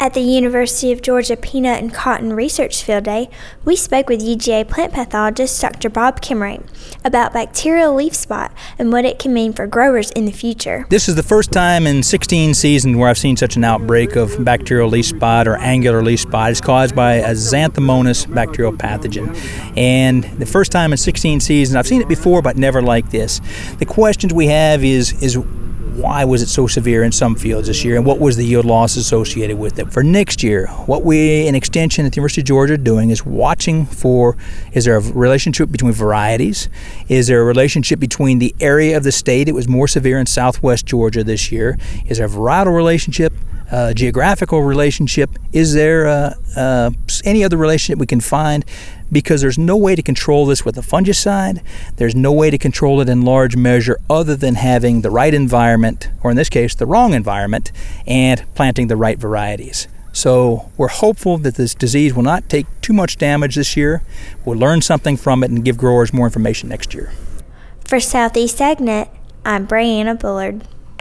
At the University of Georgia Peanut and Cotton Research Field Day, we spoke with UGA plant pathologist Dr. Bob Kimray about bacterial leaf spot and what it can mean for growers in the future. This is the first time in 16 seasons where I've seen such an outbreak of bacterial leaf spot or angular leaf spot. It's caused by a Xanthomonas bacterial pathogen. And the first time in 16 seasons, I've seen it before, but never like this. The questions we have is why was it so severe in some fields this year, and what was the yield loss associated with it? For next year, what we in Extension at the University of Georgia are doing is watching for, is there a relationship between varieties? Is there a relationship between the area of the state? It was more severe in southwest Georgia this year. Is there a varietal relationship? Geographical relationship? Is there any other relationship we can find? Because there's no way to control this with a fungicide. There's no way to control it in large measure other than having the right environment, or in this case, the wrong environment, and planting the right varieties. So we're hopeful that this disease will not take too much damage this year. We'll learn something from it and give growers more information next year. For Southeast AgNet, I'm Brianna Bullard.